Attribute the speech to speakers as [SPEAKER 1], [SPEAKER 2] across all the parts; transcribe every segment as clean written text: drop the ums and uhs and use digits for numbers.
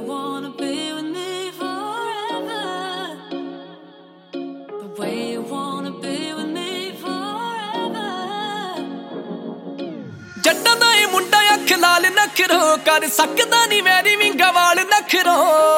[SPEAKER 1] you wanna be with me forever, the way you wanna be with me forever.
[SPEAKER 2] ਜੱਟਾਂ ਦਾ ਏ ਮੁੰਡਾ ਅੱਖ ਲਾਲ ਨਖਰੋ ਕਰ ਸਕਦਾ ਨੀ ਮੇਰੀ ਵਿੰਗਾ ਵਾਲ ਨਖਰੋ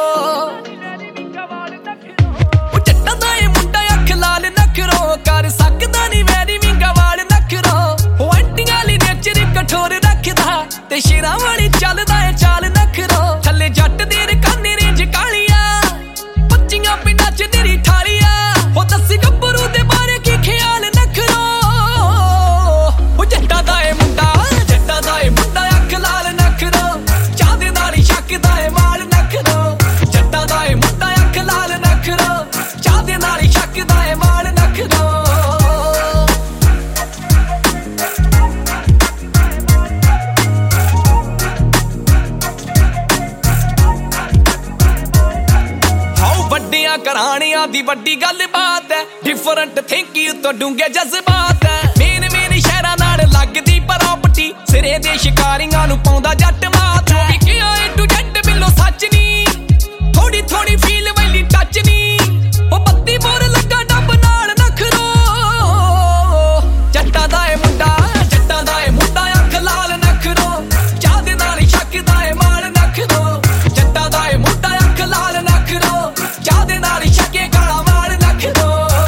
[SPEAKER 2] ਉਹ ਜੱਟਾਂ ਦਾ ਏ ਮੁੰਡਾ ਅੱਖ ਲਾਲ ਨਖਰੋ ਕਰ ਸਕਦਾ ਨੀ ਮੇਰੀ ਵਿੰਗਾ ਵਾਲ ਨਖਰੋ ਉਹ ਐਂਟੀਆਂ ਲਈ ਨੇਚਰ ਕਠੋਰ ਰੱਖਦਾ ਤੇ ਸ਼ੇਰਾਂ ਵਾਲੀ ਚੱਲਦਾ ਏ ਚਾਲ ਨਖਰੋ ਥੱਲੇ ਜੱਟ ਦੇ ਰਕਾਨੇ ਰੇਂਜ ਕਾਲੀਆਂ ਬੱਚੀਆਂ ਪਿੰਡਾਂ ਚ ਤੇਰੀ ਠਾਲੀਆਂ ਉਹ ਦੱਸੀ ਗੱਭਰੂ ਦੇ ਬਾਰੇ ਕੀ ਖਿਆਲ ਨਖਰੋ ਉਹ ਜੱਟਾਂ ਦਾ ਏ ਮੁੰਡਾ ਅੱਖ ਲਾਲ ਨਖਰੋ ਚਾਹਦੇ ਨਾਲ ਹੀ ਛੱਕਦਾ ਏ ਮਾਲ ਨਖਰੋ ਜੱਟਾਂ ਦਾ ਏ ਮੁੰਡਾ ਅੱਖ ਲਾਲ ਨਖਰੋ ਚਾਹਦੇ ਨਾਲ ਹੀ ਛੱਕਦਾ ਏ ਮਾਲ ਨਖਰੋ ਵੱਡੀਆਂ ਘਰਾਣਿਆਂ ਦੀ ਵੱਡੀ ਗੱਲ ਬਾਤ ਹੈ ਡਿਫਰੈਂਟ ਥਿੰਕਿੰਗ ਤੋਂ ਡੂੰਘੇ ਜਜ਼ਬਾਤ ਹੈ ਮੇਨ ਸ਼ਹਿਰਾਂ ਨਾਲ ਲੱਗਦੀ ਪ੍ਰਾਪਰਟੀ ਸਿਰੇ ਦੇ ਸ਼ਿਕਾਰੀਆਂ ਨੂੰ ਪਾਉਂਦਾ ਜੱਟ ਮਾਤ ਵੀ ਕਿਹਾ ਏ ਟੂ ਜੱਟ ਬਿੱਲੋ ਸੱਚ ਨੀ ਥੋੜੀ ਥੋੜੀ ਫੀਲ ਵੈਲੀ ਟੱਚ ਨੀ ਉਹ ਬੱਤੀ ਬੋਰ ਲੱਗਾ ਡੱਬ ਨਾਲ ਨਖਰੋ ਜੱਟਾਂ ਦਾ ਏ ਮੁੰਡਾ ਅੱਖ ਲਾਲ ਨਖਰੋ ਚਾਹਦੇ ਨਾਲ ਹੀ ਛੱਕਦਾ ਏ ਮਾਲ ਨਖਰੋ ਜੱਟਾਂ ਦਾ ਏ ਮੁੰਡਾ ਅੱਖ ਲਾਲ ਨਖਰੋ ਚਾਹਦੇ ਨਾਲ ਹੀ ਛੱਕੇ ਕਾਲਾ ਮਾਲ ਨਖਰੋ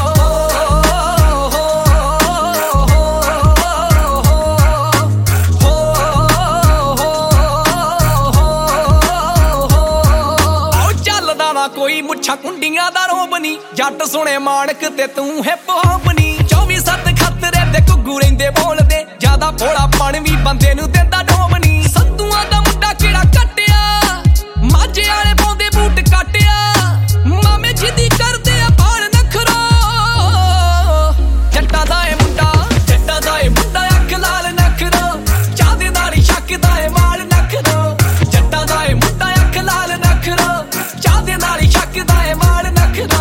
[SPEAKER 2] ਕੋਈ ਮੁੱਛਾਂ ਕੁੰਡੀਆਂ ਦਾ ਰੋਬ ਨੀ ਜੱਟ ਸੁਣੇ ਮਾਣਕ ਤੇ ਤੂੰ ਹਿਪ ਹੌਪ ਨੀ 24/7 ਖਤਰੇ ਦੇ ਘੁੱਗੂ ਰਹਿੰਦੇ ਬੋਲਦੇ ਜਿਆਦਾ ਭੋਲਾ ਪਣ ਵੀ ਬੰਦੇ ਨੂੰ ਦਿੰਦਾ ਡੋਬ ਨੀ ਸੰਧੂਆਂ ਦਾ ਮੁੰਡਾ ਕਿਹੜਾ ਕੱਟਿਆ ਮਾਝੇ ਵਾਲੇ ਪਾਉਂਦੇ ਬੂਟ ਕੱਟਿਆ ਮਾਮੇ ਜਿੱਦੀ ਕਰਦੇ ਆ ਬਾਲ ਨਖਰੋ ਜੱਟਾਂ ਦਾ ਏ ਮੁੰਡਾ ਅੱਖ ਲਾਲ ਨਖਰੋ ਚਾਹਦੇ ਨਾਲ ਹੀ ਛੱਕਦਾ ਏ ਮਾਲ ਨਖਰੋ ਜੱਟਾਂ ਦਾ ਏ ਮੁੰਡਾ ਅੱਖ ਲਾਲ ਨਖਰੋ ਚਾਹਦੇ ਨਾਲ ਹੀ ਛੱਕਦਾ ਏ ਮਾਲ ਨਖਰੋ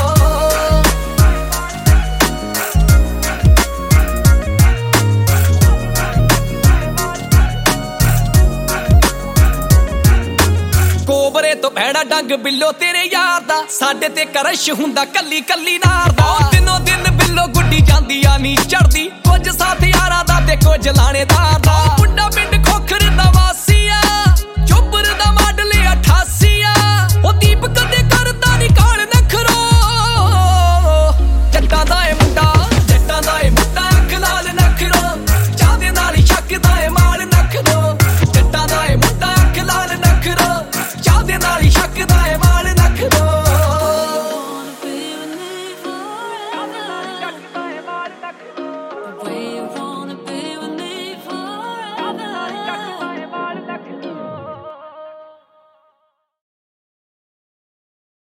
[SPEAKER 2] ਕੋਬਰੇ ਤੋਂ ਭੈੜਾ ਡੰਗ ਬਿੱਲੋ ਤੇਰੇ ਯਾਰ ਦਾ ਸਾਡੇ ਤੇ ਕਰਸ਼ ਹੁੰਦਾ ਕੱਲੀ ਕੱਲੀ ਨਾਰ ਦਾ ਦਿਨੋਂ ਦਿਨ ਬਿੱਲੋ ਗੁੱਡੀ ਜਾਂਦੀ ਆ ਨੀ ਚੜਦੀ ਕੁਝ ਸਾਥ ਯਾਰਾਂ ਦਾ ਤੇ ਕੁਝ ਲਾਣੇਦਾਰ ਦਾ ਮੁੰਡਾ